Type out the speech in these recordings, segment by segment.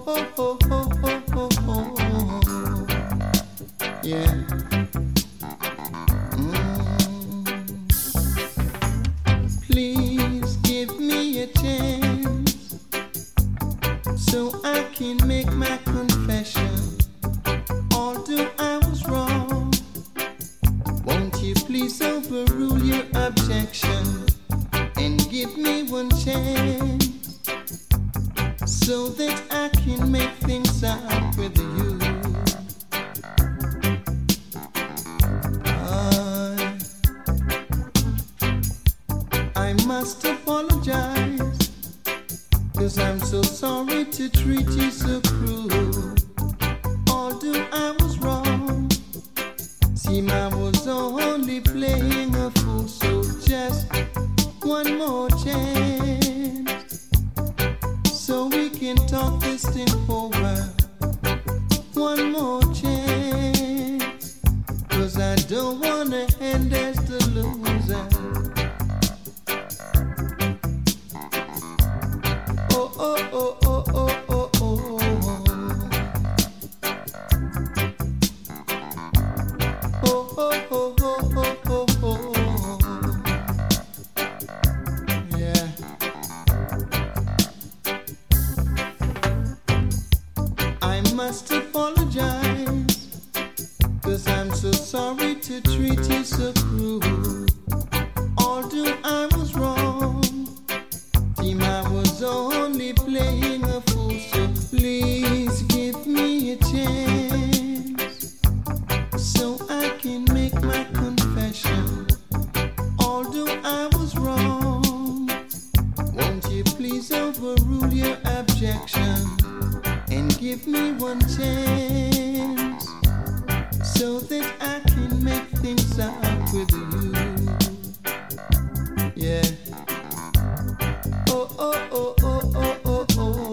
Yeah. Please give me a chance so I can make my confession. Although I was wrong, won't you please overrule your objection and give me one chance so that I can make things out with you. I must apologize, 'cause I'm so sorry to treat you so cruel. Although I was wrong, seem I was only playing a fool. So just one more chance so we can talk this thing over. One more chance, 'cause I don't wanna end as the loser. Oh, oh, oh, oh, oh, oh, oh. Oh, oh, oh, oh, oh, oh, oh. Yeah. I must apologize, 'cause I'm so sorry to treat you so cruel. Although I was wrong, team, I was only playing a fool. So please give me a chance so I can make my confession. Although I was wrong, won't you please overrule your objection and give me one chance so that I can make things out with you. Yeah. Oh, oh, oh, oh, oh, oh, oh.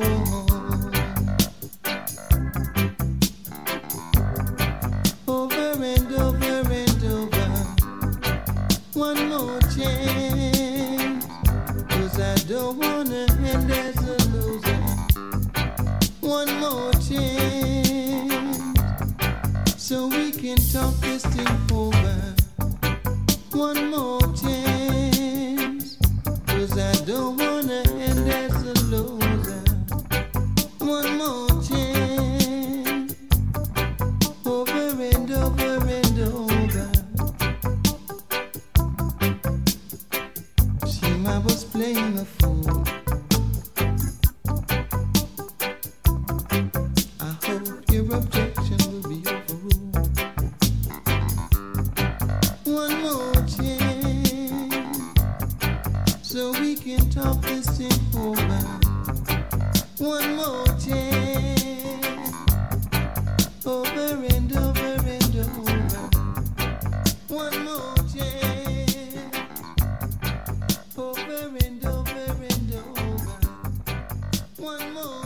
Over and over and over. One more chance, 'cause I don't wanna end as a loser. One more chance so we can talk this thing over. One more chance, 'cause I don't wanna end as a loser. One more chance, over and over and over. Seem I was playing a fool. I hope your objection will be overruled. One more chance so we can talk this thing over. One more chance, over and over and over. One more chance, over and over and over. One more